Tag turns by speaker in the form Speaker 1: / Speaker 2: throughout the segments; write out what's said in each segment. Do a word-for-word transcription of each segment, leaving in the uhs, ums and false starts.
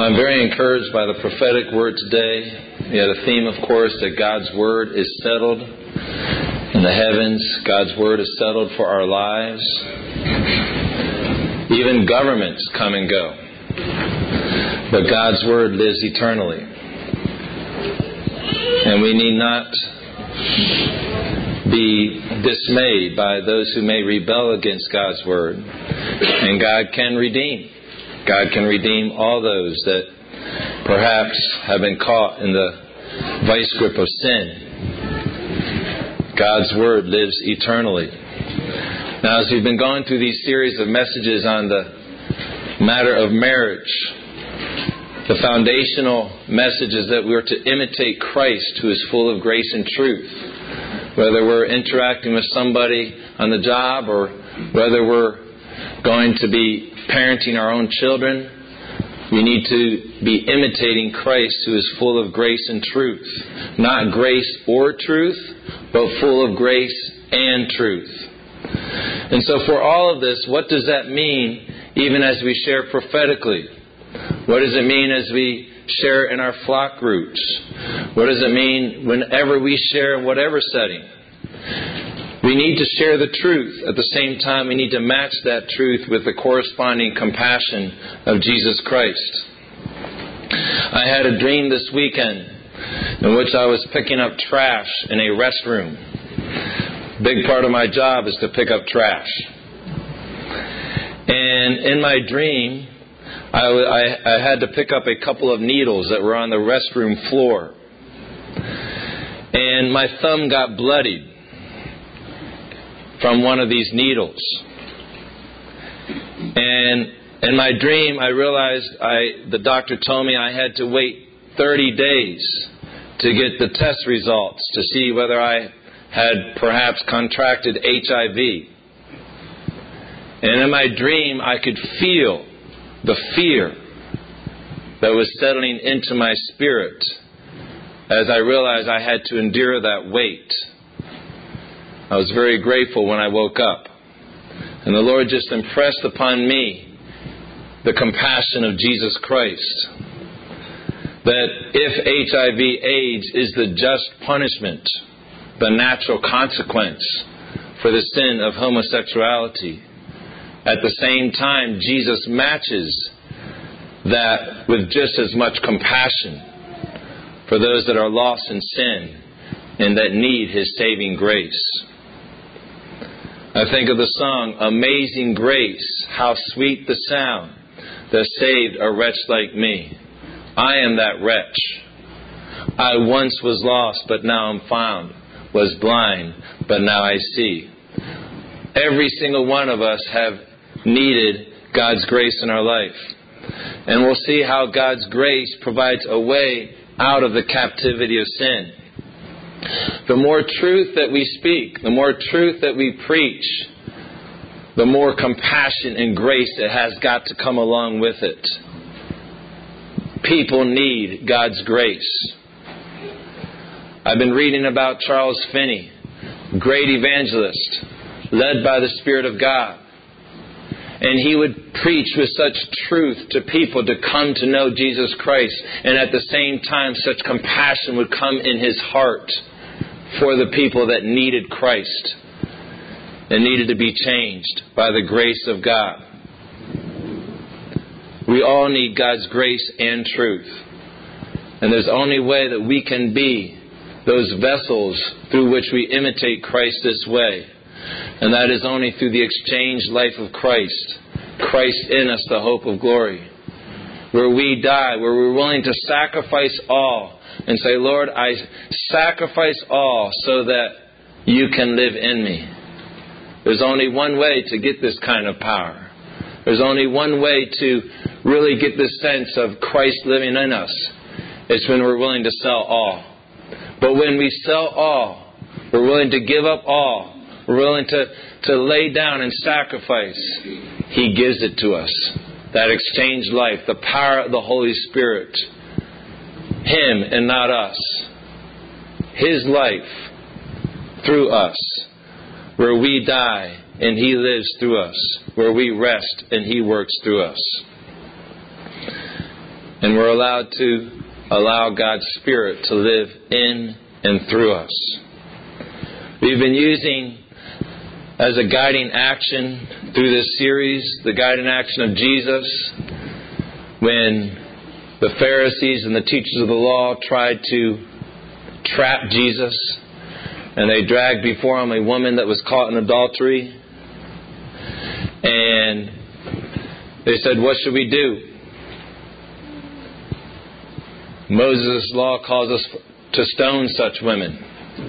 Speaker 1: I'm very encouraged by the prophetic word today. We had a theme, of course, that God's word is settled in the heavens. God's word is settled for our lives. Even governments come and go, but God's word lives eternally. And we need not be dismayed by those who may rebel against God's word. And God can redeem. God can redeem all those that perhaps have been caught in the vice grip of sin. God's word lives eternally. Now, as we've been going through these series of messages on the matter of marriage, the foundational message is that we're to imitate Christ, who is full of grace and truth. Whether we're interacting with somebody on the job or whether we're going to be parenting our own children, we need to be imitating Christ, who is full of grace and truth. Not grace or truth, but full of grace and truth. And so for all of this, what does that mean even as we share prophetically? What does it mean as we share in our flock groups? What does it mean whenever we share in whatever setting? We need to share the truth. At the same time, we need to match that truth with the corresponding compassion of Jesus Christ. I had a dream this weekend in which I was picking up trash in a restroom. Big part of my job is to pick up trash. And in my dream, I, I, I had to pick up a couple of needles that were on the restroom floor. And my thumb got bloodied from one of these needles. And in my dream, I realized I the doctor told me I had to wait thirty days to get the test results to see whether I had perhaps contracted H I V. And in my dream, I could feel the fear that was settling into my spirit as I realized I had to endure that wait. I was very grateful when I woke up. And the Lord just impressed upon me the compassion of Jesus Christ. That if H I V AIDS is the just punishment, the natural consequence for the sin of homosexuality, at the same time, Jesus matches that with just as much compassion for those that are lost in sin and that need His saving grace. I think of the song, Amazing Grace, how sweet the sound that saved a wretch like me. I am that wretch. I once was lost, but now I'm found. Was blind, but now I see. Every single one of us have needed God's grace in our life. And we'll see how God's grace provides a way out of the captivity of sin. The more truth that we speak, the more truth that we preach, the more compassion and grace that has got to come along with it. People need God's grace. I've been reading about Charles Finney, great evangelist, led by the Spirit of God. And he would preach with such truth to people to come to know Jesus Christ. And at the same time, such compassion would come in his heart for the people that needed Christ and needed to be changed by the grace of God. We all need God's grace and truth. And there's only way that we can be those vessels through which we imitate Christ this way. And that is only through the exchanged life of Christ. Christ in us, the hope of glory. Where we die, where we're willing to sacrifice all and say, Lord, I sacrifice all so that you can live in me. There's only one way to get this kind of power. There's only one way to really get this sense of Christ living in us. It's when we're willing to sell all. But when we sell all, we're willing to give up all, we're willing to, to lay down and sacrifice, He gives it to us. That exchanged life, the power of the Holy Spirit. Him and not us. His life through us. Where we die and He lives through us. Where we rest and He works through us. And we're allowed to allow God's Spirit to live in and through us. We've been using as a guiding action through this series the guiding action of Jesus when the Pharisees and the teachers of the law tried to trap Jesus, and they dragged before him a woman that was caught in adultery, and they said, "What should we do?" Moses' law calls us to stone such women.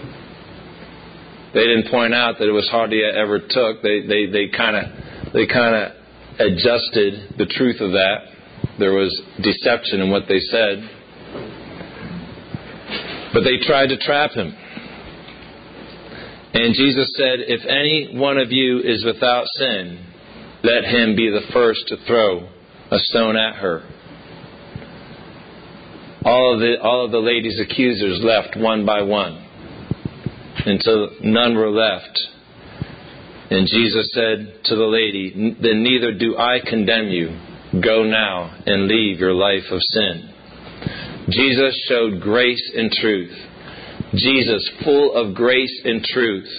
Speaker 1: They didn't point out that it was hardly ever took. They they they kind of they kind of adjusted the truth of that. There was deception in what they said, but they tried to trap him. And Jesus said, "If any one of you is without sin, let him be the first to throw a stone at her." All of the all of the ladies' accusers left one by one, until none were left. And Jesus said to the lady, "Then neither do I condemn you. Go now and leave your life of sin." Jesus showed grace and truth. Jesus, full of grace and truth,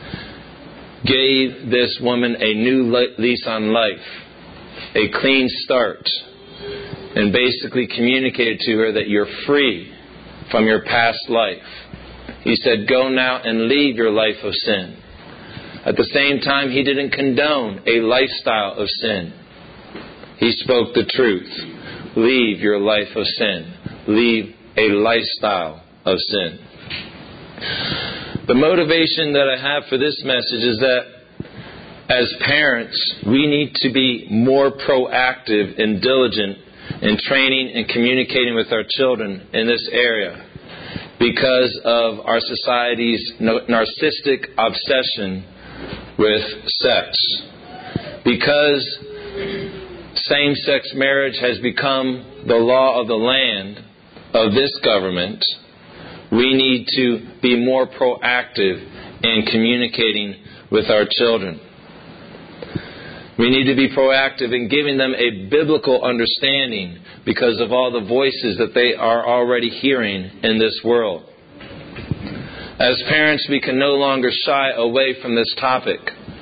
Speaker 1: gave this woman a new lease on life, a clean start, and basically communicated to her that you're free from your past life. He said, "Go now and leave your life of sin." At the same time, he didn't condone a lifestyle of sin. He spoke the truth. Leave your life of sin. Leave a lifestyle of sin. The motivation that I have for this message is that as parents, we need to be more proactive and diligent in training and communicating with our children in this area because of our society's narcissistic obsession with sex. Because same-sex marriage has become the law of the land of this government, we need to be more proactive in communicating with our children. We need to be proactive in giving them a biblical understanding because of all the voices that they are already hearing in this world. As parents, we can no longer shy away from this topic.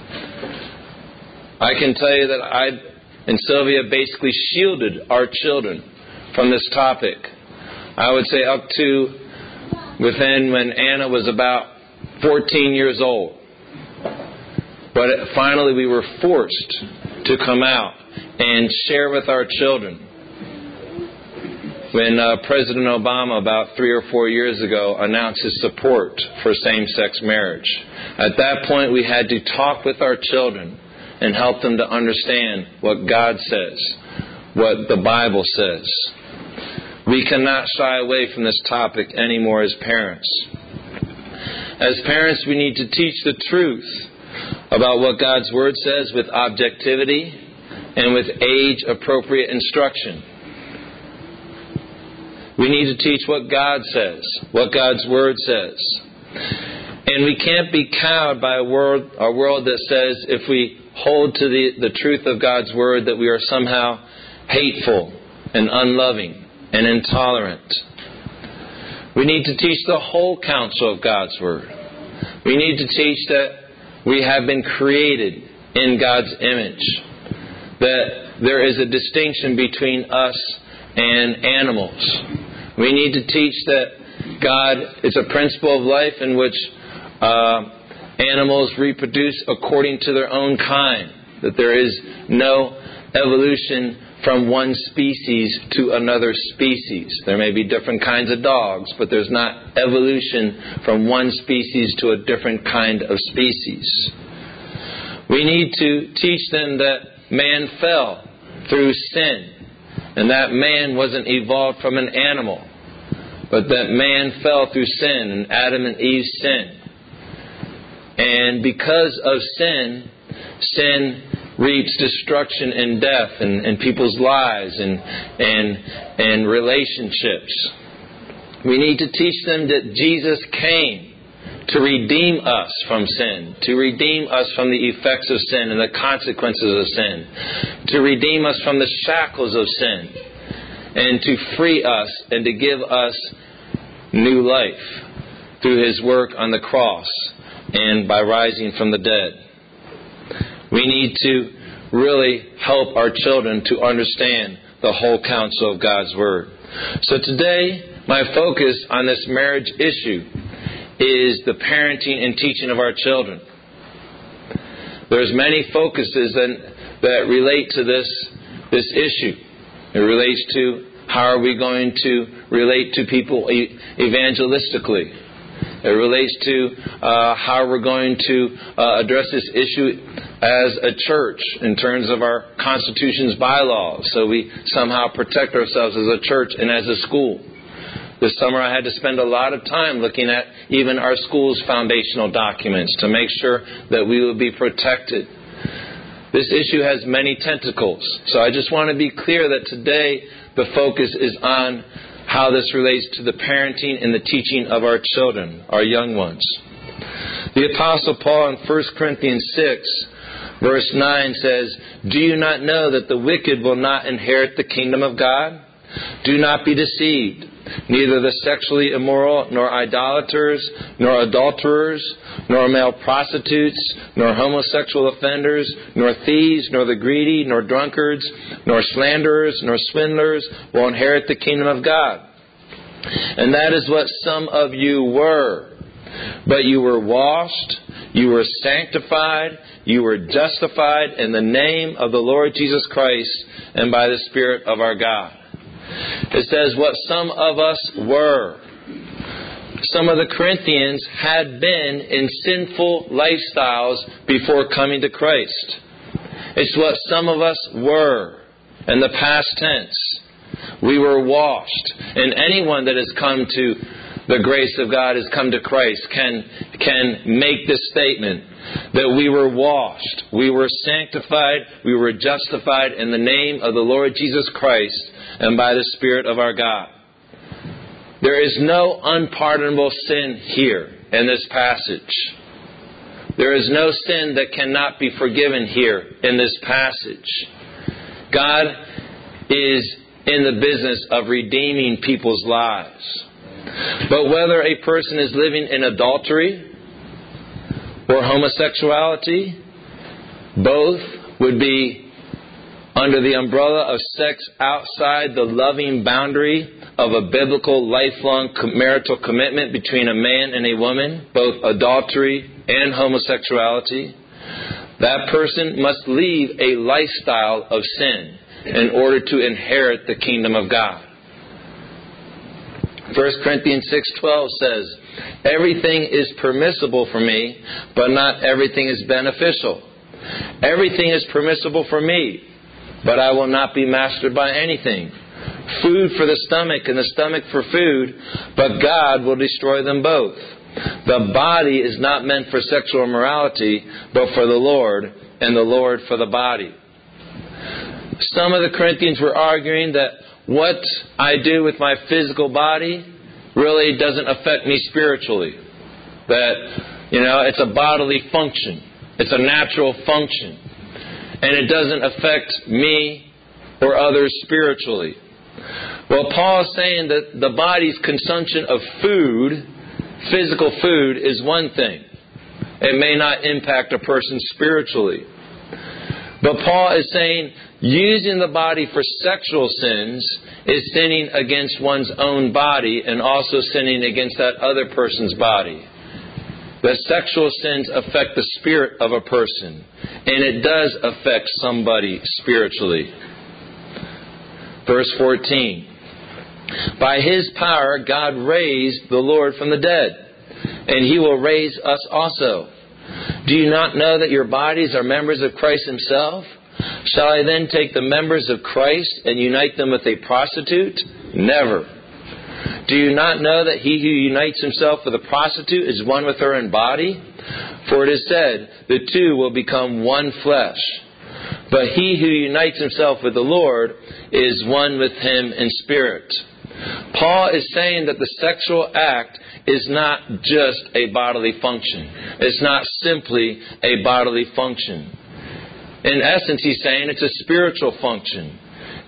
Speaker 1: I can tell you that I and Sylvia basically shielded our children from this topic. I would say up to within when Anna was about fourteen years old. But finally we were forced to come out and share with our children. When uh, President Obama about three or four years ago announced his support for same-sex marriage. At that point we had to talk with our children and help them to understand what God says, what the Bible says. We cannot shy away from this topic anymore as parents. As parents, we need to teach the truth about what God's Word says with objectivity and with age-appropriate instruction. We need to teach what God says, what God's Word says. And we can't be cowed by a world, a world that says if we hold to the, the truth of God's Word that we are somehow hateful and unloving and intolerant. We need to teach the whole counsel of God's Word. We need to teach that we have been created in God's image, that there is a distinction between us and animals. We need to teach that God is a principle of life in which uh, animals reproduce according to their own kind, that there is no evolution from one species to another species. There may be different kinds of dogs, but there's not evolution from one species to a different kind of species. We need to teach them that man fell through sin, and that man wasn't evolved from an animal, but that man fell through sin, and Adam and Eve sinned. And because of sin, sin reaps destruction and death in, in people's lives and, and, and relationships. We need to teach them that Jesus came to redeem us from sin, to redeem us from the effects of sin and the consequences of sin, to redeem us from the shackles of sin, and to free us and to give us new life through His work on the cross and by rising from the dead. We need to really help our children to understand the whole counsel of God's Word. So today, my focus on this marriage issue is the parenting and teaching of our children. There's many focuses that, that relate to this, this issue. It relates to how are we going to relate to people evangelistically. It relates to uh, how we're going to uh, address this issue as a church in terms of our Constitution's bylaws, so we somehow protect ourselves as a church and as a school. This summer I had to spend a lot of time looking at even our school's foundational documents to make sure that we will be protected. This issue has many tentacles, so I just want to be clear that today the focus is on how this relates to the parenting and the teaching of our children, our young ones. The Apostle Paul in First Corinthians six, verse nine says, "Do you not know that the wicked will not inherit the kingdom of God? Do not be deceived. Neither the sexually immoral, nor idolaters, nor adulterers, nor male prostitutes, nor homosexual offenders, nor thieves, nor the greedy, nor drunkards, nor slanderers, nor swindlers will inherit the kingdom of God. And that is what some of you were. But you were washed, you were sanctified, you were justified in the name of the Lord Jesus Christ and by the Spirit of our God." It says what some of us were. Some of the Corinthians had been in sinful lifestyles before coming to Christ. It's what some of us were in the past tense. We were washed. And anyone that has come to the grace of God, has come to Christ, can, can make this statement that we were washed, we were sanctified, we were justified in the name of the Lord Jesus Christ and by the Spirit of our God. There is no unpardonable sin here in this passage. There is no sin that cannot be forgiven here in this passage. God is in the business of redeeming people's lives. But whether a person is living in adultery or homosexuality, both would be under the umbrella of sex outside the loving boundary of a biblical lifelong marital commitment between a man and a woman, both adultery and homosexuality. That person must leave a lifestyle of sin in order to inherit the kingdom of God. First Corinthians six twelve says, "Everything is permissible for me, but not everything is beneficial. Everything is permissible for me, but I will not be mastered by anything. Food for the stomach and the stomach for food, but God will destroy them both. The body is not meant for sexual immorality, but for the Lord, and the Lord for the body." Some of the Corinthians were arguing that what I do with my physical body really doesn't affect me spiritually. That, you know, it's a bodily function. It's a natural function. And it doesn't affect me or others spiritually. Well, Paul is saying that the body's consumption of food, physical food, is one thing. It may not impact a person spiritually. But Paul is saying using the body for sexual sins is sinning against one's own body and also sinning against that other person's body. The sexual sins affect the spirit of a person, and it does affect somebody spiritually. Verse fourteen. "By His power God raised the Lord from the dead, and He will raise us also. Do you not know that your bodies are members of Christ Himself? Shall I then take the members of Christ and unite them with a prostitute? Never. Do you not know that he who unites himself with a prostitute is one with her in body? For it is said, the two will become one flesh. But he who unites himself with the Lord is one with Him in spirit." Paul is saying that the sexual act is not just a bodily function. It's not simply a bodily function. In essence, he's saying it's a spiritual function.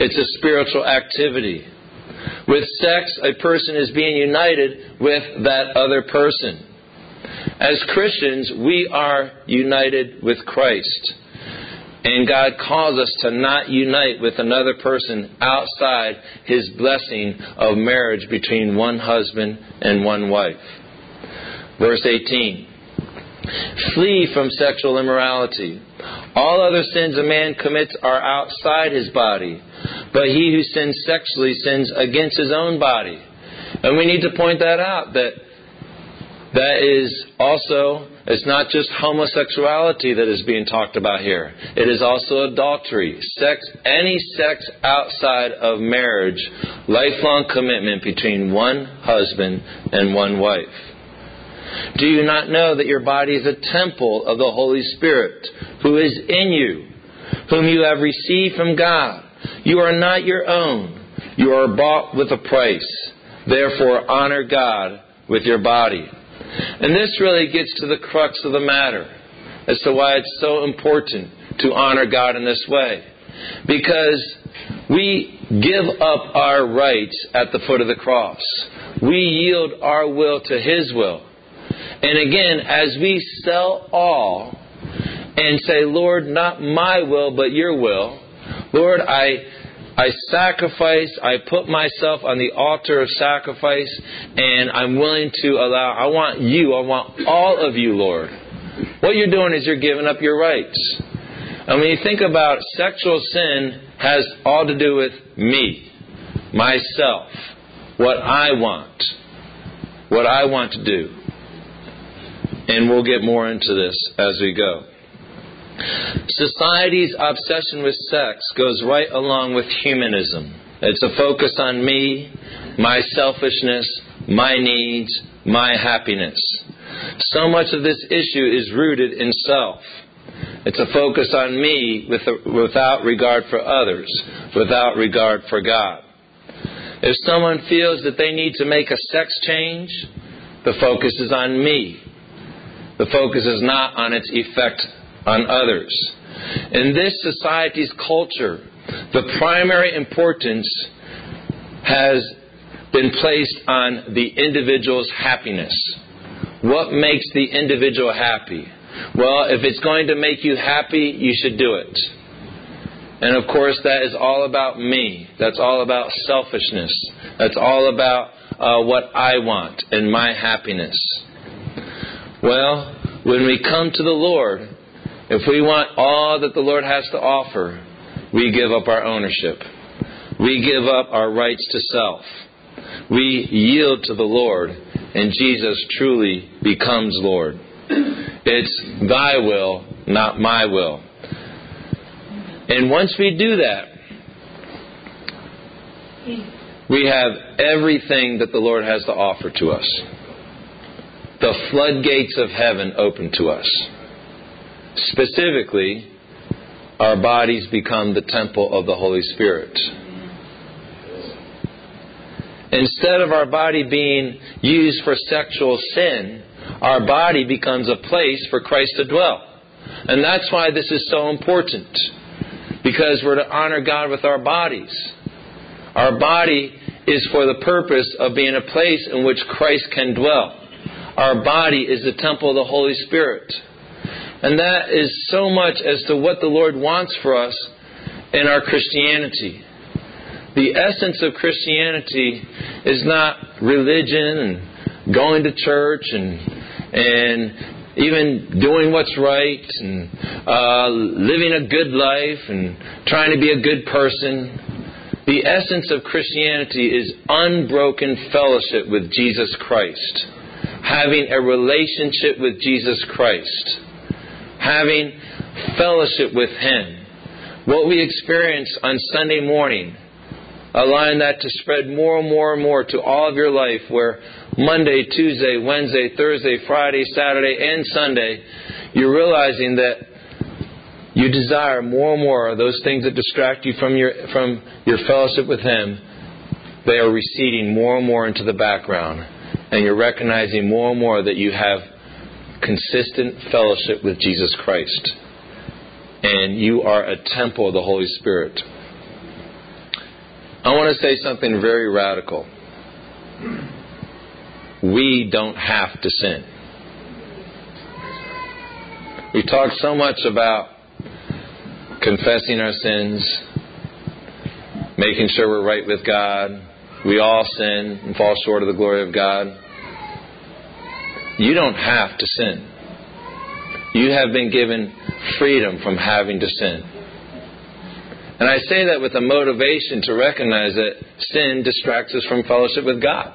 Speaker 1: It's a spiritual activity. With sex, a person is being united with that other person. As Christians, we are united with Christ. And God calls us to not unite with another person outside His blessing of marriage between one husband and one wife. Verse eighteen. Flee from sexual immorality. All other sins a man commits are outside his body, but he who sins sexually sins against his own body. And we need to point that out, that that is also, it's not just homosexuality that is being talked about here. It is also adultery, sex, any sex outside of marriage, lifelong commitment between one husband and one wife. Do you not know that your body is a temple of the Holy Spirit, who is in you, whom you have received from God? You are not your own. You are bought with a price. Therefore, honor God with your body. And this really gets to the crux of the matter as to why it's so important to honor God in this way. Because we give up our rights at the foot of the cross. We yield our will to His will. And again, as we sell all and say, Lord, not my will, but your will. Lord, I I sacrifice, I put myself on the altar of sacrifice, and I'm willing to allow, I want you, I want all of you, Lord. What you're doing is you're giving up your rights. And when you think about it, sexual sin has all to do with me, myself, what I want, what I want to do. And we'll get more into this as we go. Society's obsession with sex goes right along with humanism. It's a focus on me, my selfishness, my needs, my happiness. So much of this issue is rooted in self. It's a focus on me with a, without regard for others, without regard for God. If someone feels that they need to make a sex change, the focus is on me. The focus is not on its effect on others. In this society's culture, the primary importance has been placed on the individual's happiness. What makes the individual happy? Well, if it's going to make you happy, you should do it. And of course, that is all about me. That's all about selfishness. That's all about uh, what I want and my happiness. Well, when we come to the Lord, if we want all that the Lord has to offer, we give up our ownership. We give up our rights to self. We yield to the Lord, and Jesus truly becomes Lord. It's thy will, not my will. And once we do that, we have everything that the Lord has to offer to us. The floodgates of heaven open to us. Specifically, our bodies become the temple of the Holy Spirit. Instead of our body being used for sexual sin, our body becomes a place for Christ to dwell. And that's why this is so important. Because we're to honor God with our bodies. Our body is for the purpose of being a place in which Christ can dwell. Our body is the temple of the Holy Spirit. And that is so much as to what the Lord wants for us in our Christianity. The essence of Christianity is not religion and going to church and and even doing what's right and uh, living a good life and trying to be a good person. The essence of Christianity is unbroken fellowship with Jesus Christ. Having a relationship with Jesus Christ. Having fellowship with Him. What we experience on Sunday morning, allowing that to spread more and more and more to all of your life, where Monday, Tuesday, Wednesday, Thursday, Friday, Saturday, and Sunday, you're realizing that you desire more and more of those things that distract you from your from your fellowship with Him. They are receding more and more into the background. And you're recognizing more and more that you have consistent fellowship with Jesus Christ. And you are a temple of the Holy Spirit. I want to say something very radical. We don't have to sin. We talk so much about confessing our sins, making sure we're right with God. We all sin and fall short of the glory of God. You don't have to sin. You have been given freedom from having to sin. And I say that with a motivation to recognize that sin distracts us from fellowship with God.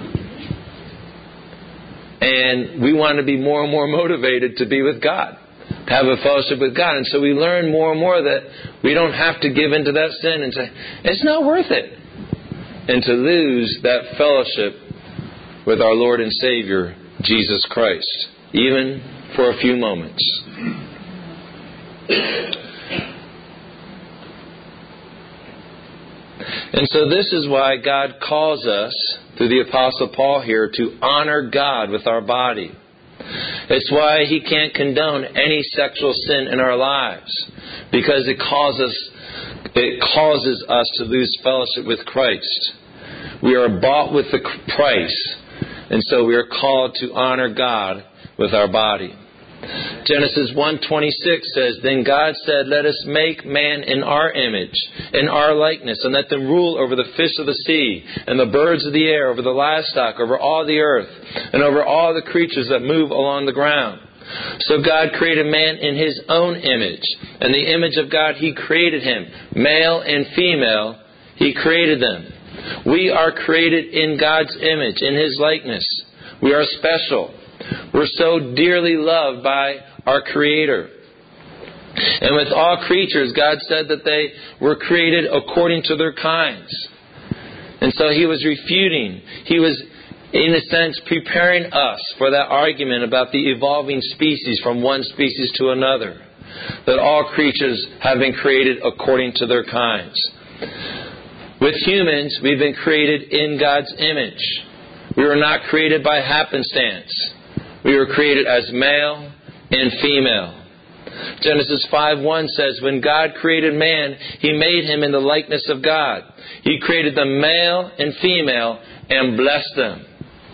Speaker 1: And we want to be more and more motivated to be with God, to have a fellowship with God. And so we learn more and more that we don't have to give into that sin and say, it's not worth it. And to lose that fellowship with our Lord and Savior, Jesus Christ, even for a few moments. And so this is why God calls us, through the Apostle Paul here, to honor God with our body. It's why He can't condone any sexual sin in our lives, because it causes, it causes us to lose fellowship with Christ. We are bought with the price, and so we are called to honor God with our body. Genesis one twenty-six says, Then God said, Let us make man in our image, in our likeness, and let them rule over the fish of the sea, and the birds of the air, over the livestock, over all the earth, and over all the creatures that move along the ground. So God created man in His own image. In the image of God He created him. Male and female He created them. We are created in God's image, in His likeness. We are special. We're so dearly loved by our Creator. And with all creatures, God said that they were created according to their kinds. And so He was refuting, He was, in a sense, preparing us for that argument about the evolving species from one species to another. That all creatures have been created according to their kinds. With humans, we've been created in God's image. We were not created by happenstance. We were created as male and female. Genesis five one says, When God created man, He made him in the likeness of God. He created them male and female and blessed them.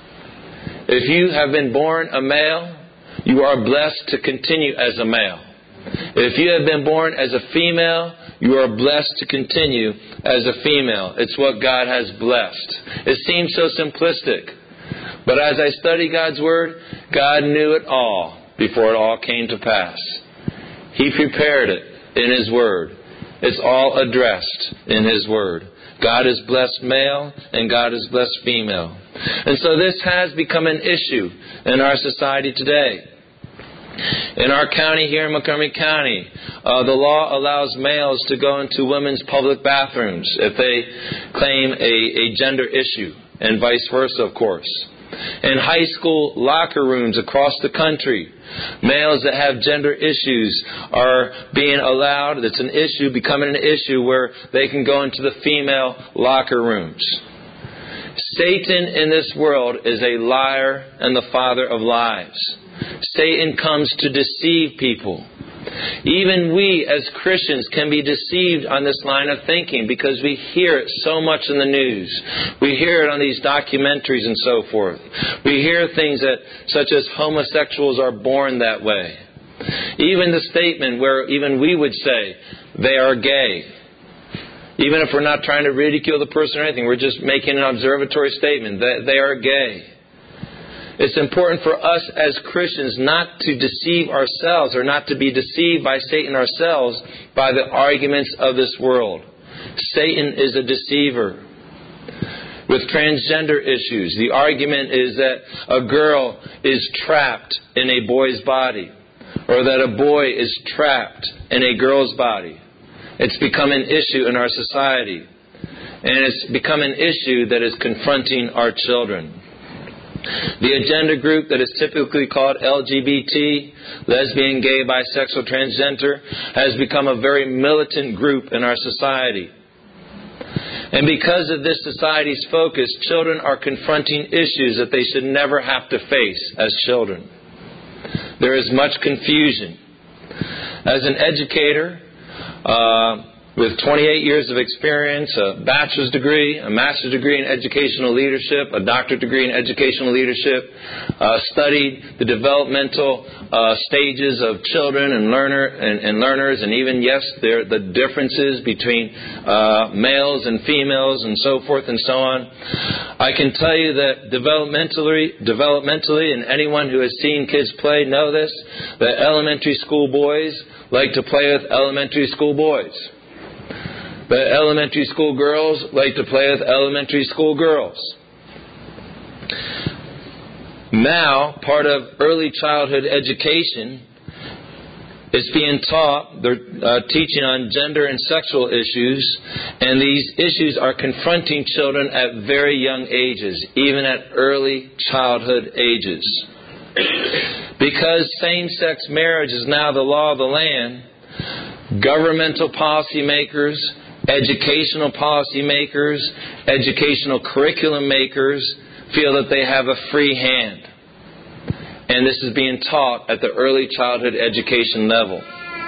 Speaker 1: If you have been born a male, you are blessed to continue as a male. If you have been born as a female, you are blessed to continue as a female. It's what God has blessed. It seems so simplistic. But as I study God's Word, God knew it all before it all came to pass. He prepared it in His Word. It's all addressed in His Word. God has blessed male and God has blessed female. And so this has become an issue in our society today. In our county here in Montgomery County, uh, the law allows males to go into women's public bathrooms if they claim a, a gender issue, and vice versa, of course. In high school locker rooms across the country, males that have gender issues are being allowed, it's an issue, becoming an issue where they can go into the female locker rooms. Satan in this world is a liar and the father of lies. Satan comes to deceive people. Even we as Christians can be deceived on this line of thinking because we hear it so much in the news. We hear it on these documentaries and so forth. We hear things that, such as homosexuals are born that way. Even the statement where even we would say they are gay. Even if we're not trying to ridicule the person or anything, we're just making an observatory statement that they are gay. It's important for us as Christians not to deceive ourselves or not to be deceived by Satan ourselves by the arguments of this world. Satan is a deceiver. With transgender issues, the argument is that a girl is trapped in a boy's body or that a boy is trapped in a girl's body. It's become an issue in our society. And it's become an issue that is confronting our children. The agenda group that is typically called L G B T, lesbian, gay, bisexual, transgender, has become a very militant group in our society. And because of this society's focus, children are confronting issues that they should never have to face as children. There is much confusion. As an educator, uh, with twenty-eight years of experience, a bachelor's degree, a master's degree in educational leadership, a doctorate degree in educational leadership, uh, studied the developmental uh, stages of children and learner and, and learners, and even, yes, there the differences between uh, males and females and so forth and so on. I can tell you that developmentally, developmentally, and anyone who has seen kids play know this, that elementary school boys like to play with elementary school boys. But elementary school girls like to play with elementary school girls. Now, part of early childhood education is being taught, they're uh, teaching on gender and sexual issues, and these issues are confronting children at very young ages, even at early childhood ages. Because same-sex marriage is now the law of the land, governmental policymakers, educational policymakers, educational curriculum makers feel that they have a free hand. And this is being taught at the early childhood education level.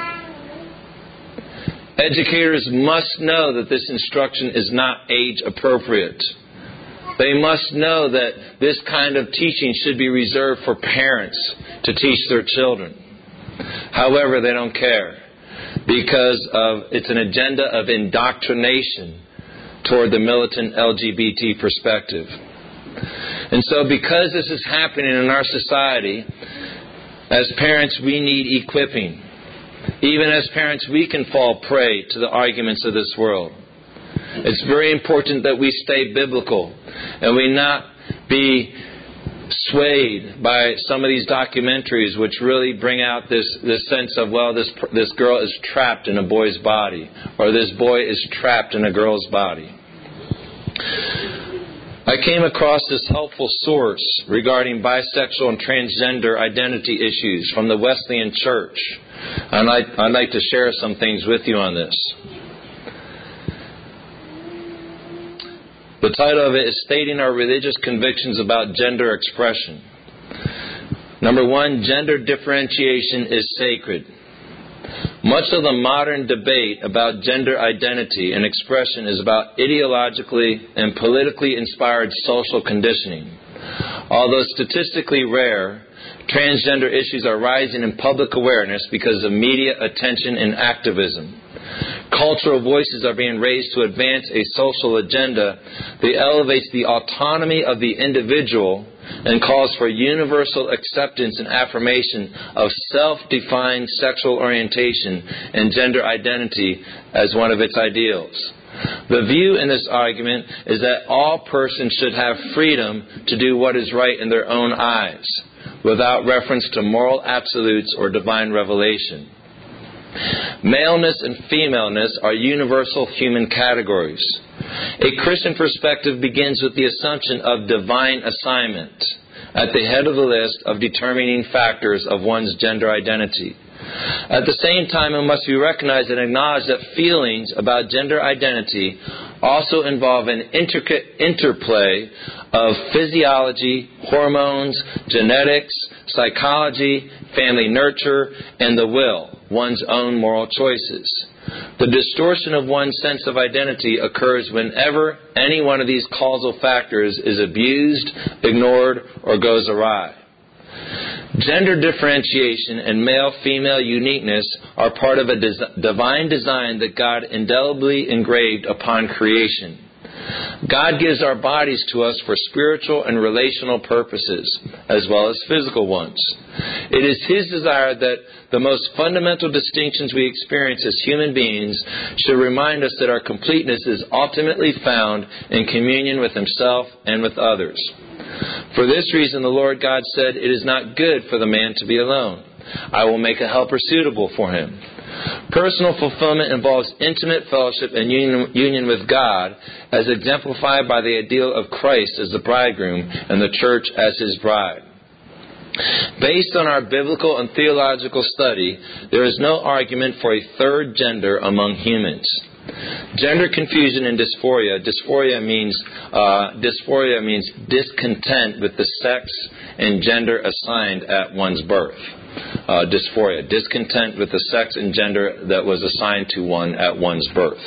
Speaker 1: Educators must know that this instruction is not age appropriate. They must know that this kind of teaching should be reserved for parents to teach their children. However, they don't care, because of it's an agenda of indoctrination toward the militant L G B T perspective. And so because this is happening in our society, as parents we need equipping. Even as parents we can fall prey to the arguments of this world. It's very important that we stay biblical and we not be swayed by some of these documentaries which really bring out this, this sense of, well, this this girl is trapped in a boy's body, or this boy is trapped in a girl's body. I came across this helpful source regarding bisexual and transgender identity issues from the Wesleyan Church. I'd like, I'd like to share some things with you on this. The title of it is Stating Our Religious Convictions About Gender Expression. Number one, gender differentiation is sacred. Much of the modern debate about gender identity and expression is about ideologically and politically inspired social conditioning. Although statistically rare, transgender issues are rising in public awareness because of media attention and activism. Cultural voices are being raised to advance a social agenda that elevates the autonomy of the individual and calls for universal acceptance and affirmation of self-defined sexual orientation and gender identity as one of its ideals. The view in this argument is that all persons should have freedom to do what is right in their own eyes, without reference to moral absolutes or divine revelation. Maleness and femaleness are universal human categories. A Christian perspective begins with the assumption of divine assignment at the head of the list of determining factors of one's gender identity. At the same time, it must be recognized and acknowledged that feelings about gender identity also involve an intricate interplay of physiology, hormones, genetics, psychology, family nurture, and the will, one's own moral choices. The distortion of one's sense of identity occurs whenever any one of these causal factors is abused, ignored, or goes awry. Gender differentiation and male-female uniqueness are part of a des- divine design that God indelibly engraved upon creation. God gives our bodies to us for spiritual and relational purposes, as well as physical ones. It is His desire that the most fundamental distinctions we experience as human beings should remind us that our completeness is ultimately found in communion with Himself and with others. For this reason, the Lord God said, "It is not good for the man to be alone. I will make a helper suitable for him." Personal fulfillment involves intimate fellowship and union, union with God, as exemplified by the ideal of Christ as the bridegroom and the church as His bride. Based on our biblical and theological study, there is no argument for a third gender among humans. Gender confusion and dysphoria. Dysphoria means uh, dysphoria means discontent with the sex and gender assigned at one's birth. uh, dysphoria, discontent with the sex and gender that was assigned to one at one's birth.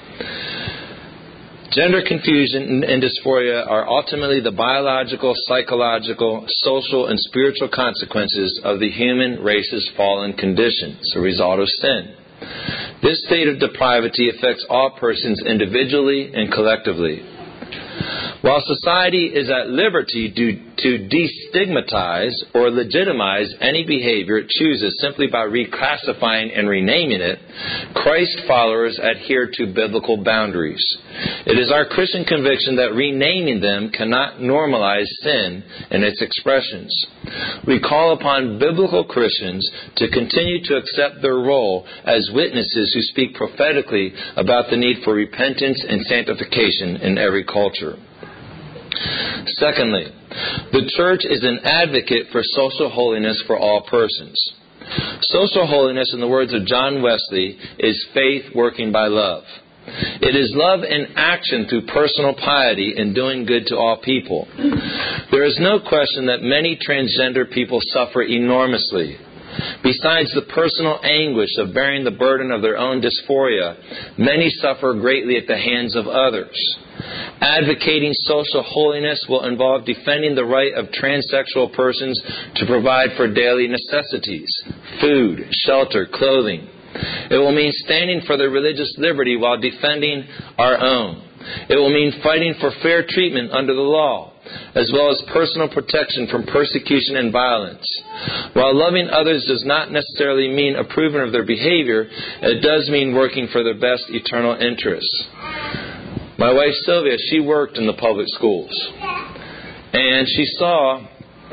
Speaker 1: Gender confusion and dysphoria are ultimately the biological, psychological, social, and spiritual consequences of the human race's fallen condition, as a result of sin. This state of depravity affects all persons individually and collectively. While society is at liberty to, to destigmatize or legitimize any behavior it chooses simply by reclassifying and renaming it, Christ followers adhere to biblical boundaries. It is our Christian conviction that renaming them cannot normalize sin and its expressions. We call upon biblical Christians to continue to accept their role as witnesses who speak prophetically about the need for repentance and sanctification in every culture. Secondly, the church is an advocate for social holiness for all persons. Social holiness, in the words of John Wesley, is faith working by love. It is love in action through personal piety and doing good to all people. There is no question that many transgender people suffer enormously. Besides the personal anguish of bearing the burden of their own dysphoria, many suffer greatly at the hands of others. Advocating social holiness will involve defending the right of transsexual persons to provide for daily necessities, food, shelter, clothing. It will mean standing for their religious liberty while defending our own. It will mean fighting for fair treatment under the law, as well as personal protection from persecution and violence. While loving others does not necessarily mean approving of their behavior, it does mean working for their best eternal interests. My wife Sylvia, she worked in the public schools, and she saw,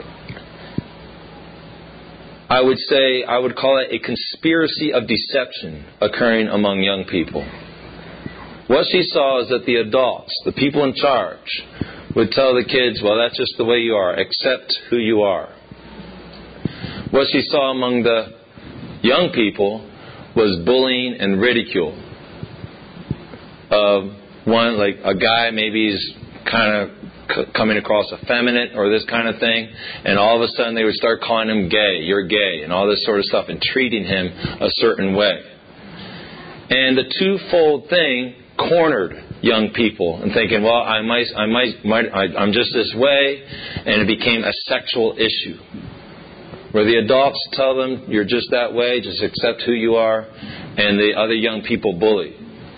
Speaker 1: I would say, I would call it a conspiracy of deception occurring among young people. What she saw is that the adults, the people in charge, would tell the kids, well, that's just the way you are, accept who you are. What she saw among the young people was bullying and ridicule of one, like a guy, maybe he's kind of c- coming across effeminate or this kind of thing, and all of a sudden they would start calling him gay, you're gay, and all this sort of stuff, and treating him a certain way. And the twofold thing cornered young people and thinking, well, I might, I might, might I, I'm just this way, and it became a sexual issue, where the adults tell them, you're just that way, just accept who you are, and the other young people bully.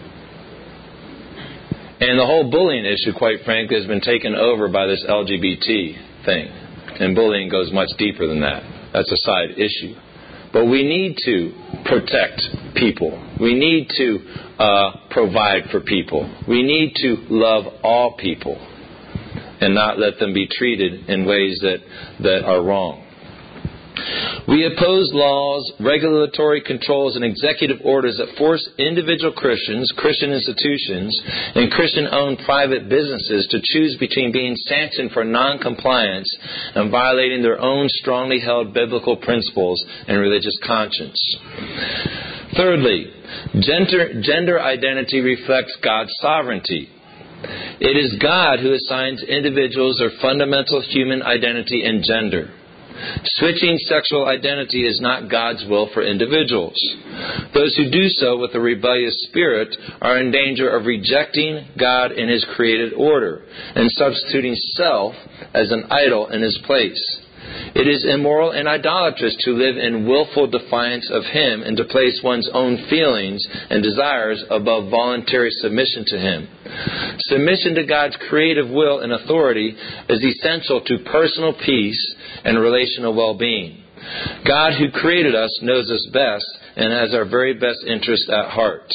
Speaker 1: And the whole bullying issue, quite frankly, has been taken over by this L G B T thing. And bullying goes much deeper than that. That's a side issue. But we need to protect people. We need to uh, provide for people. We need to love all people and not let them be treated in ways that, that are wrong. We oppose laws, regulatory controls, and executive orders that force individual Christians, Christian institutions, and Christian-owned private businesses to choose between being sanctioned for non-compliance and violating their own strongly held biblical principles and religious conscience. Thirdly, gender, gender identity reflects God's sovereignty. It is God who assigns individuals their fundamental human identity and gender. Switching sexual identity is not God's will for individuals. Those who do so with a rebellious spirit are in danger of rejecting God in His created order and substituting self as an idol in His place. It is immoral and idolatrous to live in willful defiance of Him and to place one's own feelings and desires above voluntary submission to Him. Submission to God's creative will and authority is essential to personal peace and relational well-being. God, who created us, knows us best and has our very best interest at heart.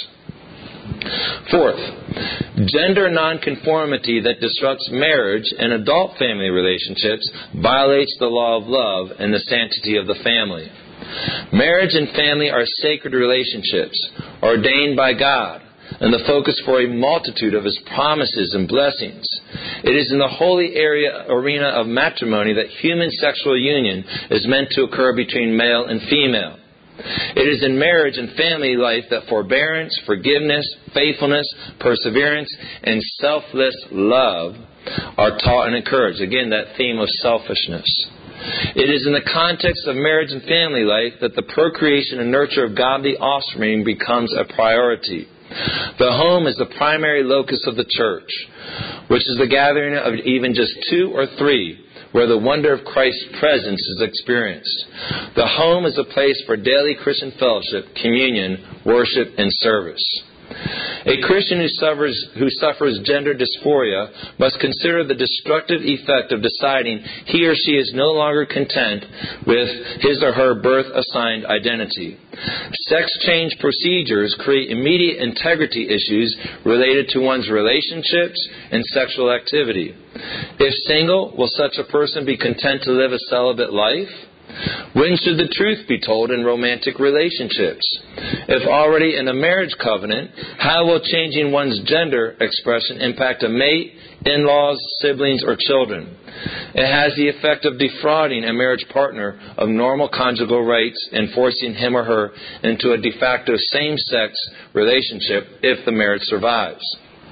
Speaker 1: Fourth, gender nonconformity that disrupts marriage and adult family relationships violates the law of love and the sanctity of the family. Marriage and family are sacred relationships ordained by God and the focus for a multitude of His promises and blessings. It is in the holy area arena of matrimony that human sexual union is meant to occur between male and female. It is in marriage and family life that forbearance, forgiveness, faithfulness, perseverance, and selfless love are taught and encouraged. Again, that theme of selfishness. It is in the context of marriage and family life that the procreation and nurture of godly offspring becomes a priority. The home is the primary locus of the church, which is the gathering of even just two or three, where the wonder of Christ's presence is experienced. The home is a place for daily Christian fellowship, communion, worship, and service. A Christian who suffers, who suffers gender dysphoria must consider the destructive effect of deciding he or she is no longer content with his or her birth-assigned identity. Sex change procedures create immediate integrity issues related to one's relationships and sexual activity. If single, will such a person be content to live a celibate life? When should the truth be told in romantic relationships? If already in a marriage covenant, how will changing one's gender expression impact a mate, in-laws, siblings, or children? It has the effect of defrauding a marriage partner of normal conjugal rights and forcing him or her into a de facto same-sex relationship if the marriage survives.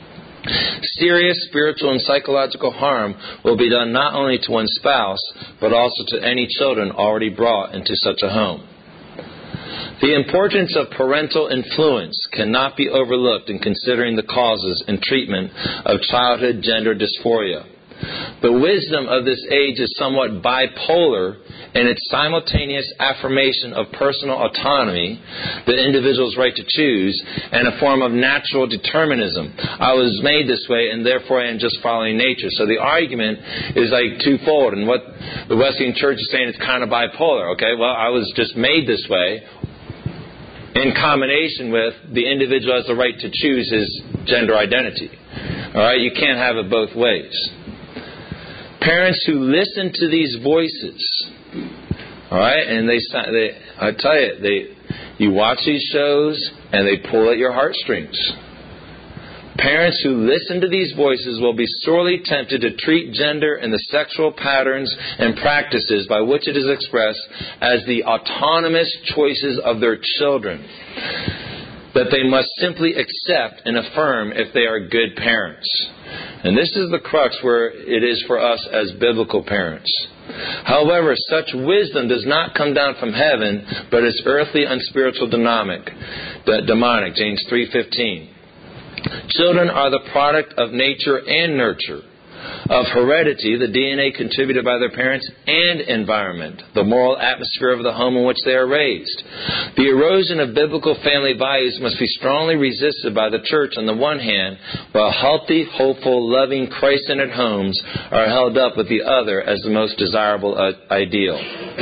Speaker 1: Serious spiritual and psychological harm will be done not only to one's spouse, but also to any children already brought into such a home. The importance of parental influence cannot be overlooked in considering the causes and treatment of childhood gender dysphoria. The wisdom of this age is somewhat bipolar in its simultaneous affirmation of personal autonomy, the individual's right to choose, and a form of natural determinism. I was made this way, and therefore I am just following nature. So the argument is like twofold, and what the Wesleyan Church is saying is kind of bipolar. Okay, well, I was just made this way, in combination with the individual has the right to choose his gender identity. All right, you can't have it both ways. Parents who listen to these voices, all right, and they, they I tell you, they, you watch these shows and they pull at your heartstrings. Parents who listen to these voices will be sorely tempted to treat gender and the sexual patterns and practices by which it is expressed as the autonomous choices of their children, that they must simply accept and affirm if they are good parents. And this is the crux where it is for us as biblical parents. However, such wisdom does not come down from heaven, but is earthly, unspiritual, demonic. Demonic, James three fifteen. Children are the product of nature and nurture, of heredity, the D N A contributed by their parents, and environment, the moral atmosphere of the home in which they are raised. The erosion of biblical family values must be strongly resisted by the church on the one hand, while healthy, hopeful, loving, Christ-centered homes are held up with the other as the most desirable ideal.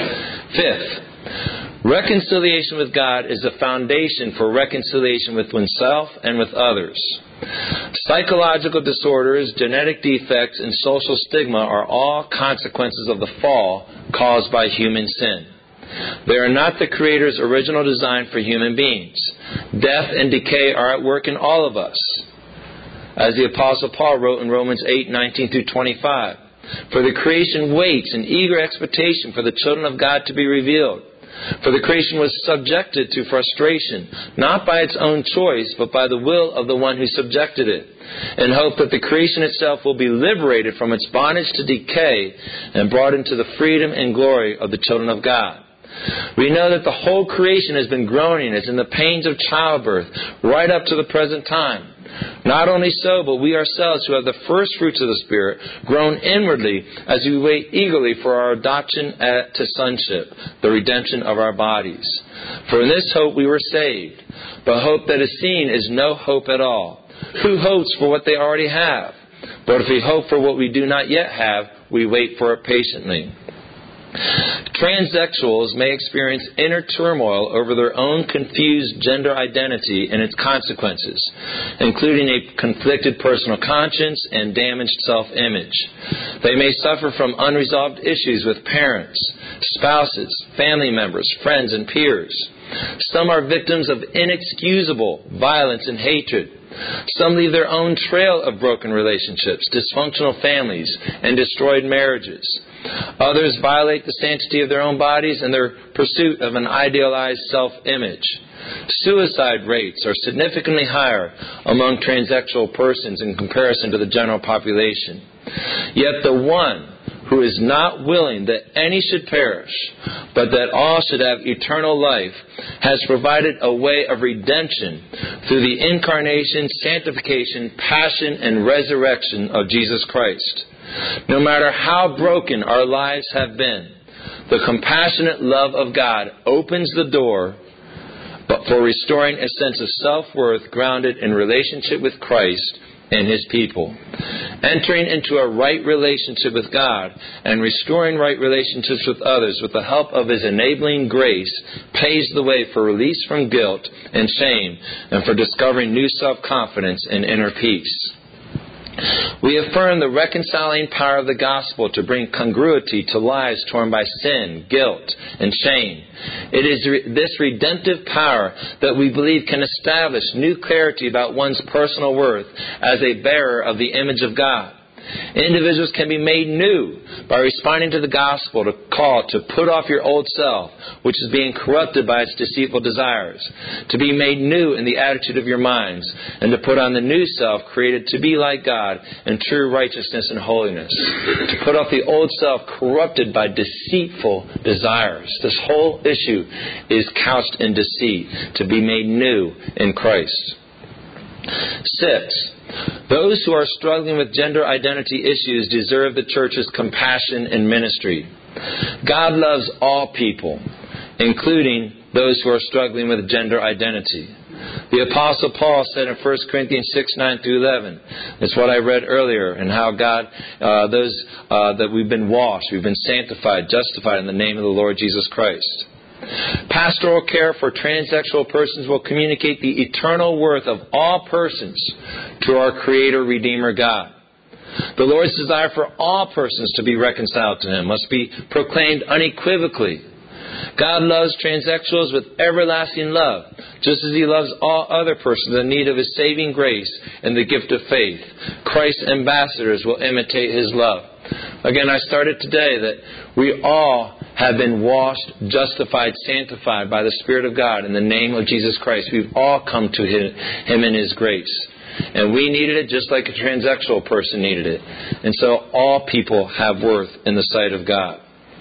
Speaker 1: Fifth, reconciliation with God is the foundation for reconciliation with oneself and with others. Psychological disorders, genetic defects, and social stigma are all consequences of the fall caused by human sin. They are not the Creator's original design for human beings. Death and decay are at work in all of us. As the Apostle Paul wrote in Romans eight nineteen through twenty-five, "For the creation waits in eager expectation for the children of God to be revealed. For the creation was subjected to frustration, not by its own choice, but by the will of the one who subjected it, in hope that the creation itself will be liberated from its bondage to decay and brought into the freedom and glory of the children of God." We know that the whole creation has been groaning as in the pains of childbirth right up to the present time. Not only so, but we ourselves who have the first fruits of the Spirit groan inwardly as we wait eagerly for our adoption to sonship, the redemption of our bodies. For in this hope we were saved. But hope that is seen is no hope at all. Who hopes for what they already have? But if we hope for what we do not yet have, we wait for it patiently. Transsexuals may experience inner turmoil over their own confused gender identity and its consequences, including a conflicted personal conscience and damaged self-image. They may suffer from unresolved issues with parents, spouses, family members, friends, and peers. Some are victims of inexcusable violence and hatred. Some leave their own trail of broken relationships, dysfunctional families, and destroyed marriages. Others violate the sanctity of their own bodies in their pursuit of an idealized self-image. Suicide rates are significantly higher among transsexual persons in comparison to the general population. Yet the one who is not willing that any should perish, but that all should have eternal life, has provided a way of redemption through the incarnation, sanctification, passion, and resurrection of Jesus Christ. No matter how broken our lives have been, the compassionate love of God opens the door but for restoring a sense of self-worth grounded in relationship with Christ and His people. Entering into a right relationship with God and restoring right relationships with others with the help of His enabling grace paves the way for release from guilt and shame and for discovering new self-confidence and inner peace. We affirm the reconciling power of the gospel to bring congruity to lives torn by sin, guilt, and shame. It is re- this redemptive power that we believe can establish new clarity about one's personal worth as a bearer of the image of God. Individuals can be made new by responding to the gospel to call to put off your old self, which is being corrupted by its deceitful desires, to be made new in the attitude of your minds, and to put on the new self created to be like God in true righteousness and holiness, to put off the old self corrupted by deceitful desires. This whole issue is couched in deceit, to be made new in Christ. Six, those who are struggling with gender identity issues deserve the church's compassion and ministry. God loves all people, including those who are struggling with gender identity. The Apostle Paul said in First Corinthians six, nine through eleven, it's what I read earlier, and how God, uh, those uh, that we've been washed, we've been sanctified, justified in the name of the Lord Jesus Christ. Pastoral care for transsexual persons will communicate the eternal worth of all persons to our Creator, Redeemer God. The Lord's desire for all persons to be reconciled to Him must be proclaimed unequivocally. God loves transsexuals with everlasting love, just as He loves all other persons in need of His saving grace and the gift of faith. Christ's ambassadors will imitate His love. Again, I started today that we all have been washed, justified, sanctified by the Spirit of God in the name of Jesus Christ. We've all come to Him in His grace. And we needed it just like a transsexual person needed it. And so all people have worth in the sight of God.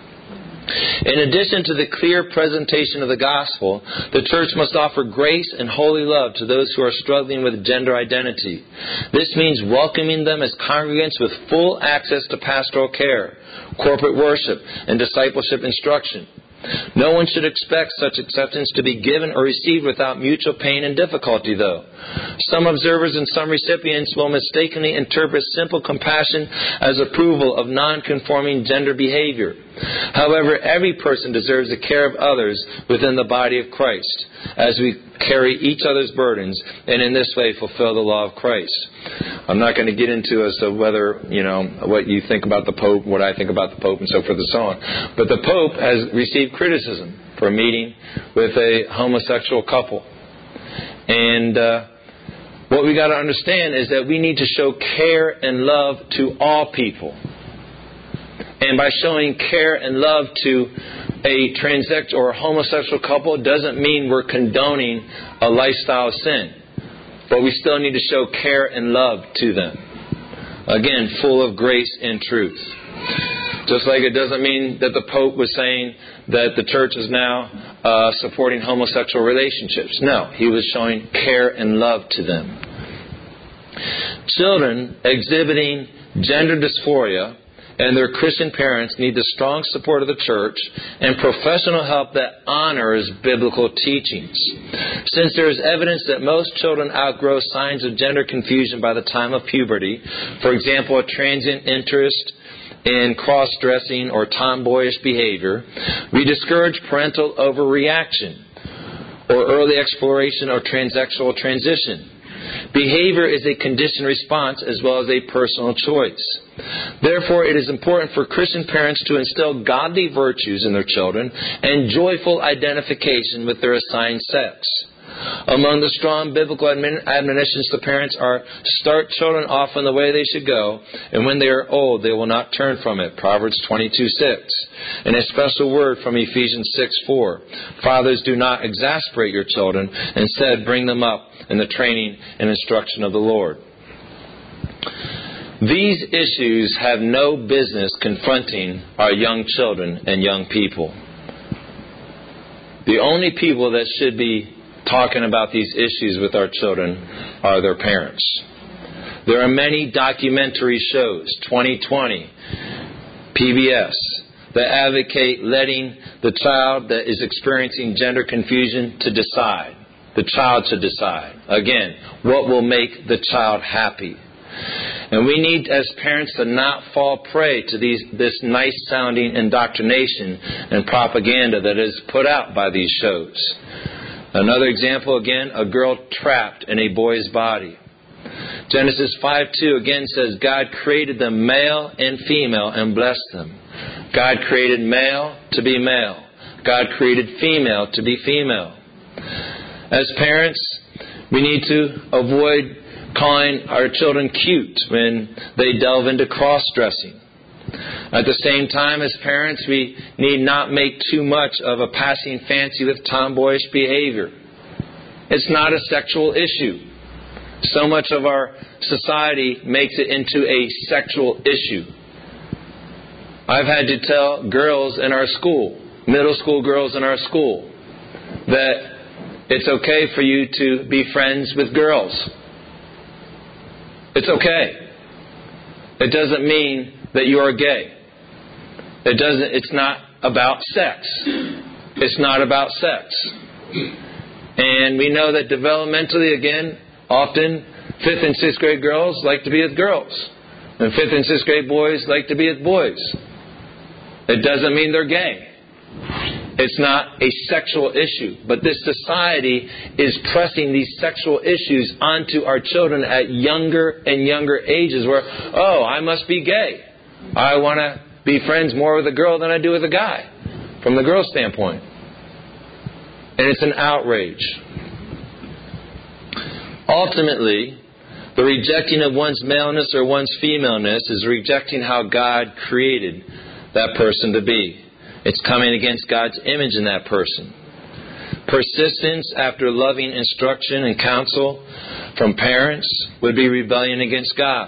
Speaker 1: In addition to the clear presentation of the gospel, the church must offer grace and holy love to those who are struggling with gender identity. This means welcoming them as congregants with full access to pastoral care, corporate worship, and discipleship instruction. No one should expect such acceptance to be given or received without mutual pain and difficulty, though. Some observers and some recipients will mistakenly interpret simple compassion as approval of non-conforming gender behavior. However, every person deserves the care of others within the body of Christ, as we carry each other's burdens and in this way fulfill the law of Christ. I'm not going to get into as to whether, you know, what you think about the Pope, what I think about the Pope, and so forth and so on. But the Pope has received criticism for meeting with a homosexual couple. And uh, what we got to understand is that we need to show care and love to all people. And by showing care and love to a transsexual or a homosexual couple doesn't mean we're condoning a lifestyle of sin. But we still need to show care and love to them. Again, full of grace and truth. Just like it doesn't mean that the Pope was saying that the church is now uh, supporting homosexual relationships. No, he was showing care and love to them. Children exhibiting gender dysphoria and their Christian parents need the strong support of the church and professional help that honors biblical teachings. Since there is evidence that most children outgrow signs of gender confusion by the time of puberty, for example, a transient interest in cross-dressing or tomboyish behavior, we discourage parental overreaction or early exploration or transsexual transition. Behavior is a conditioned response as well as a personal choice. Therefore, it is important for Christian parents to instill godly virtues in their children and joyful identification with their assigned sex. Among the strong biblical admonitions to parents are to start children off in the way they should go, and when they are old, they will not turn from it. Proverbs twenty-two six. And a special word from Ephesians six four. Fathers, do not exasperate your children. Instead, bring them up in the training and instruction of the Lord. These issues have no business confronting our young children and young people. The only people that should be talking about these issues with our children are their parents. There are many documentary shows, twenty twenty, P B S, that advocate letting the child that is experiencing gender confusion to decide. The child should decide. Again, what will make the child happy. And we need, as parents, to not fall prey to these, this nice-sounding indoctrination and propaganda that is put out by these shows. Another example, again, a girl trapped in a boy's body. Genesis five two again says, God created them male and female and blessed them. God created male to be male. God created female to be female. As parents, we need to avoid calling our children cute when they delve into cross-dressing. At the same time, as parents, we need not make too much of a passing fancy with tomboyish behavior. It's not a sexual issue. So much of our society makes it into a sexual issue. I've had to tell girls in our school, middle school girls in our school, that it's okay for you to be friends with girls. It's okay. It doesn't mean that you are gay. It doesn't. It's not about sex. It's not about sex. And we know that developmentally, again, often fifth and sixth grade girls like to be with girls, and fifth and sixth grade boys like to be with boys. It doesn't mean they're gay. It's not a sexual issue. But this society is pressing these sexual issues onto our children at younger and younger ages where, oh, I must be gay. I want to be friends more with a girl than I do with a guy, from the girl's standpoint. And it's an outrage. Ultimately, the rejecting of one's maleness or one's femaleness is rejecting how God created that person to be. It's coming against God's image in that person. Persistence after loving instruction and counsel from parents would be rebellion against God.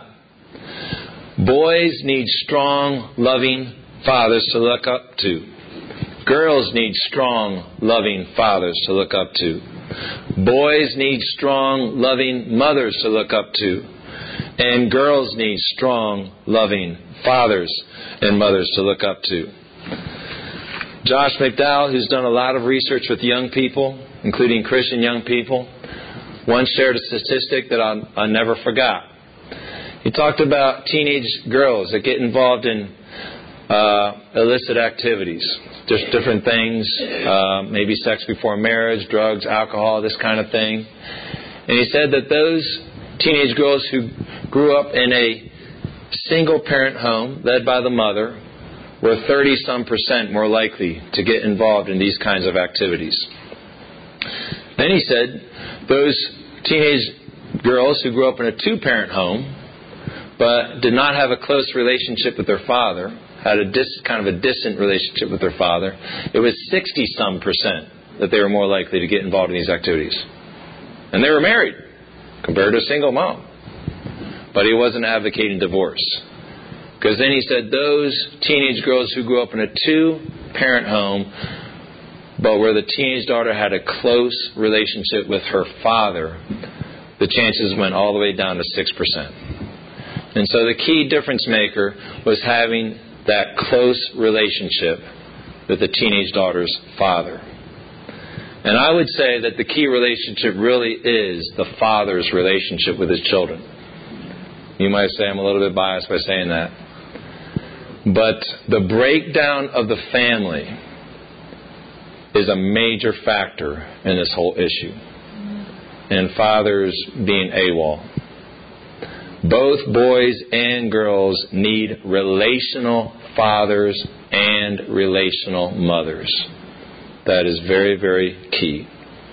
Speaker 1: Boys need strong, loving fathers to look up to. Girls need strong, loving fathers to look up to. Boys need strong, loving mothers to look up to. And girls need strong, loving fathers and mothers to look up to. Josh McDowell, who's done a lot of research with young people, including Christian young people, once shared a statistic that I, I never forgot. He talked about teenage girls that get involved in uh, illicit activities, just different things, uh, maybe sex before marriage, drugs, alcohol, this kind of thing. And he said that those teenage girls who grew up in a single-parent home led by the mother were thirty-some percent more likely to get involved in these kinds of activities. Then he said those teenage girls who grew up in a two-parent home but did not have a close relationship with their father, had a dis, kind of a distant relationship with their father, it was sixty-some percent that they were more likely to get involved in these activities. And they were married compared to a single mom. But he wasn't advocating divorce. Because then he said those teenage girls who grew up in a two-parent home, but where the teenage daughter had a close relationship with her father, the chances went all the way down to six percent. And so the key difference maker was having that close relationship with the teenage daughter's father. And I would say that the key relationship really is the father's relationship with his children. You might say I'm a little bit biased by saying that. But the breakdown of the family is a major factor in this whole issue. And fathers being AWOL. Both boys and girls need relational fathers and relational mothers. That is very, very key.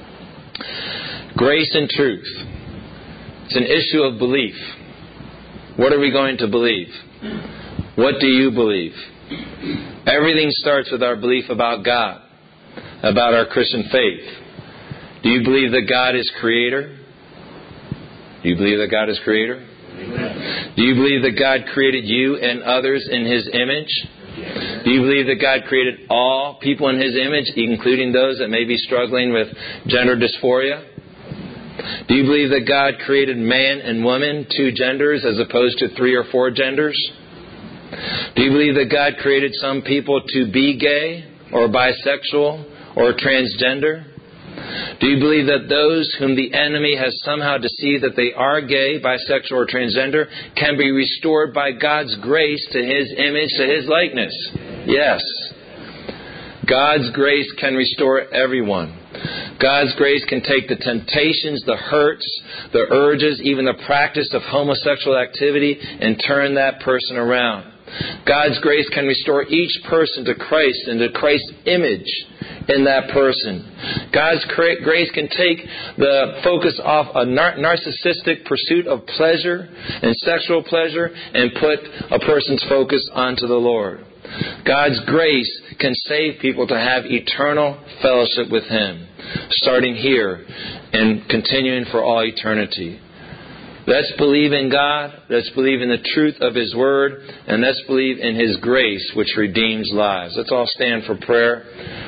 Speaker 1: Grace and truth. It's an issue of belief. What are we going to believe? What do you believe? Everything starts with our belief about God, about our Christian faith. Do you believe that God is creator? Do you believe that God is creator?
Speaker 2: Amen.
Speaker 1: Do you believe that God created you and others in His image? Do you believe that God created all people in His image, including those that may be struggling with gender dysphoria? Do you believe that God created man and woman, two genders, as opposed to three or four genders? Do you believe that God created some people to be gay or bisexual or transgender? Do you believe that those whom the enemy has somehow deceived that they are gay, bisexual, or transgender can be restored by God's grace to His image, to His likeness? Yes. God's grace can restore everyone. God's grace can take the temptations, the hurts, the urges, even the practice of homosexual activity and turn that person around. God's grace can restore each person to Christ and to Christ's image in that person. God's grace can take the focus off a nar- narcissistic pursuit of pleasure and sexual pleasure and put a person's focus onto the Lord. God's grace can save people to have eternal fellowship with Him, starting here and continuing for all eternity. Let's believe in God, let's believe in the truth of His Word, and let's believe in His grace which redeems lives. Let's all stand for prayer.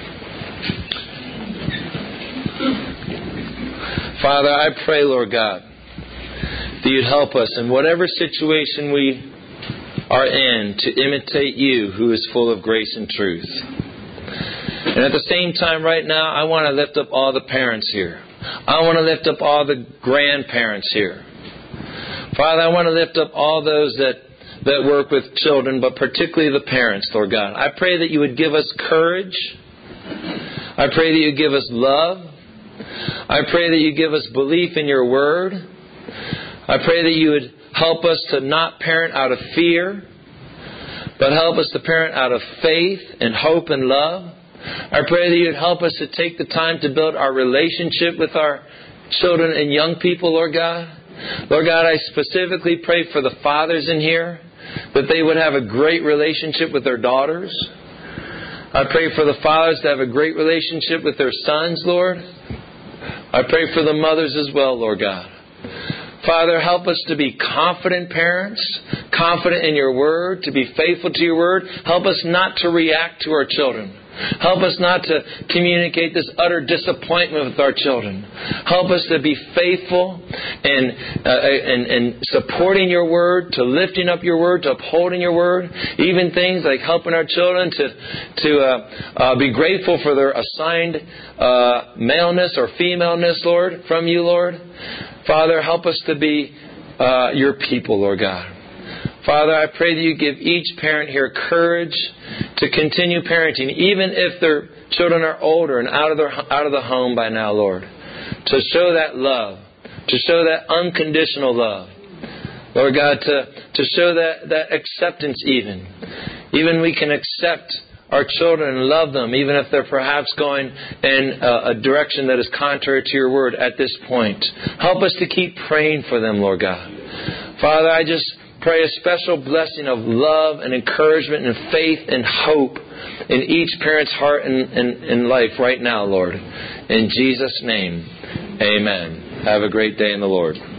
Speaker 1: Father, I pray, Lord God, that You'd help us in whatever situation we are in to imitate You, who is full of grace and truth. And at the same time right now, I want to lift up all the parents here. I want to lift up all the grandparents here. Father, I want to lift up all those that, that work with children, but particularly the parents, Lord God. I pray that You would give us courage. I pray that You give us love. I pray that You give us belief in Your Word. I pray that You would help us to not parent out of fear, but help us to parent out of faith and hope and love. I pray that You'd help us to take the time to build our relationship with our children and young people, Lord God. Lord God, I specifically pray for the fathers in here, that they would have a great relationship with their daughters. I pray for the fathers to have a great relationship with their sons, Lord. I pray for the mothers as well, Lord God. Father, help us to be confident parents, confident in Your Word, to be faithful to Your Word. Help us not to react to our children. Help us not to communicate this utter disappointment with our children. Help us to be faithful in, uh, in, in supporting Your Word, to lifting up Your Word, to upholding Your Word. Even things like helping our children to, to uh, uh, be grateful for their assigned uh, maleness or femaleness, Lord, from You, Lord. Father, help us to be uh, Your people, Lord God. Father, I pray that You give each parent here courage to continue parenting, even if their children are older and out of their out of the home by now, Lord. To show that love, to show that unconditional love, Lord God, to to show that that acceptance, even, even we can accept our children and love them, even if they're perhaps going in a, a direction that is contrary to Your Word at this point. Help us to keep praying for them, Lord God. Father, I just pray a special blessing of love and encouragement and faith and hope in each parent's heart and, and, and life right now, Lord. In Jesus' name, amen. Have a great day in the Lord.